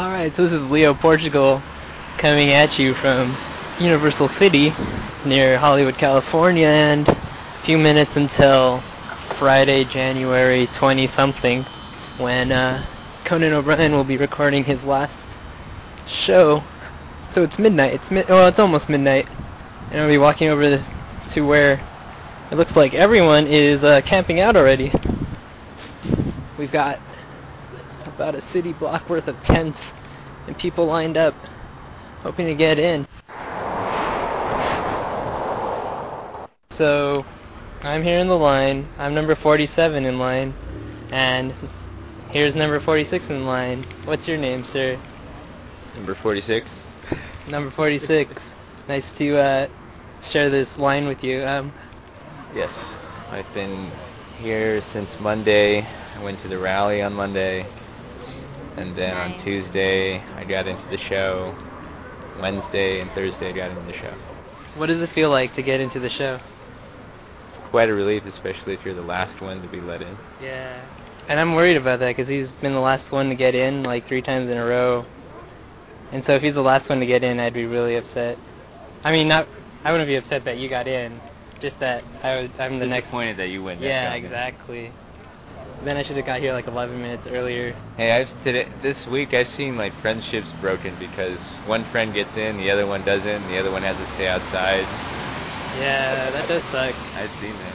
Alright, so this is Leo Portugal coming at you from Universal City near Hollywood, California, and a few minutes until Friday, January 20-something, when Conan O'Brien will be recording his last show. So it's midnight. It's almost midnight, and I'll be walking over this to where it looks like everyone is camping out already. We've got about a city block worth of tents and people lined up hoping to get in. So I'm here in the line. I'm number 47 in line, and here's number 46 in line. What's your name, sir? Number 46. Number 46. Nice to share this line with you. Yes, I've been here since Monday. I went to the rally on Monday, and then on Tuesday I got into the show. Wednesday and Thursday I got into the show. What does it feel like to get into the show? It's quite a relief, especially if you're the last one to be let in. Yeah. And I'm worried about that because he's been the last one to get in like 3 times in a row. And so if he's the last one to get in, I'd be really upset. I mean, I wouldn't be upset that you got in, just that I'm the next. Disappointed that you went. Yeah, exactly. Then I should have got here like 11 minutes earlier. Hey, this week I've seen like friendships broken because one friend gets in, the other one doesn't, and the other one has to stay outside. Yeah, that does suck. I've seen that.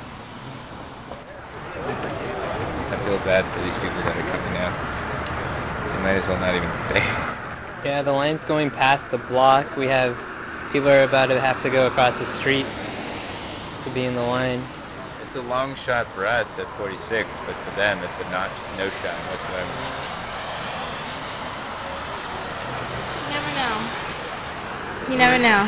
I feel bad for these people that are coming out. They might as well not even stay. Yeah, the line's going past the block. We have people are about to have to go across the street to be in the line. It's a long shot for us at 46, but for them it's a no shot whatsoever. You never know.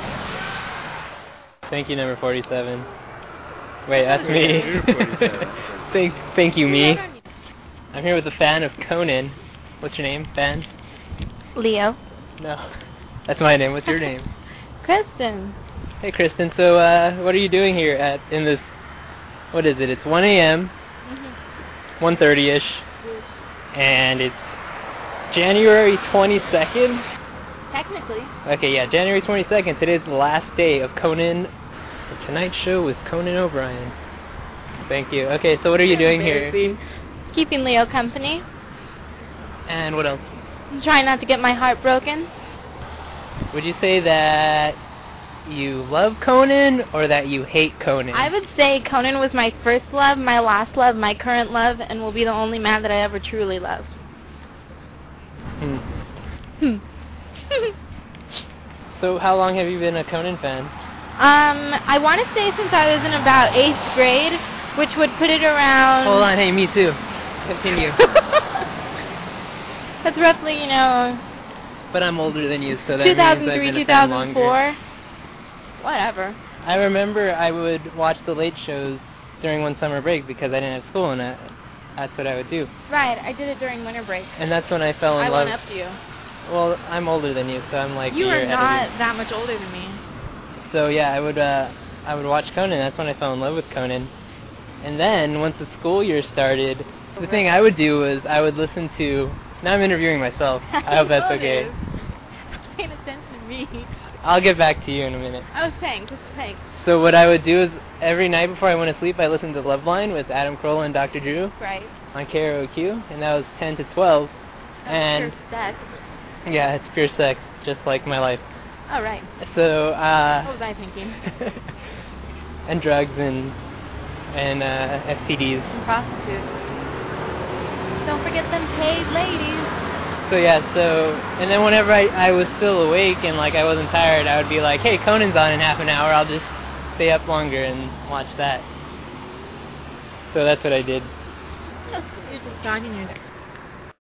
Thank you, number 47. Wait, that's me. You're 47. Thank you, me. I'm here with a fan of Conan. What's your name, fan? Leo. No, that's my name. What's your name? Kristen. Hey, Kristen. So, what are you doing here in this? What is it? It's 1 a.m. 1:30ish, and it's January 22nd. Technically. Okay, yeah, January 22nd. Today's the last day of Conan, the Tonight Show with Conan O'Brien. Thank you. Okay, so what are you doing here? Keeping Leo company. And what else? I'm trying not to get my heart broken. Would you say that you love Conan or that you hate Conan? I would say Conan was my first love, my last love, my current love, and will be the only man that I ever truly loved. So how long have you been a Conan fan? I want to say since I was in about 8th grade, which would put it around... Hold on, hey, me too. Continue. That's roughly, But I'm older than you, so that 2003, means I've been a fan 2004. longer. Whatever. I remember I would watch the late shows during one summer break because I didn't have school, and that's what I would do. Right, I did it during winter break. And that's when I fell in I love. went up to you. Well, I'm older than you, so I'm like You a year are ahead not of you. that much older than me. So yeah, I would watch Conan. That's when I fell in love with Conan. And then once the school year started, the thing I would do was I would listen to. Now I'm interviewing myself. I hope that's okay. Stop paying attention to me. I'll get back to you in a minute. Oh, thanks. So what I would do is every night before I went to sleep, I listened to Loveline with Adam Carolla and Dr. Drew Right. on KROQ, and that was 10 to 12. That's pure sex. Yeah, it's pure sex, just like my life. Oh, right. So, What was I thinking? and drugs and STDs. And prostitutes. Don't forget them paid ladies. So yeah, and then whenever I was still awake and like I wasn't tired, I would be like, hey, Conan's on in half an hour, I'll just stay up longer and watch that. So that's what I did. You're just jogging your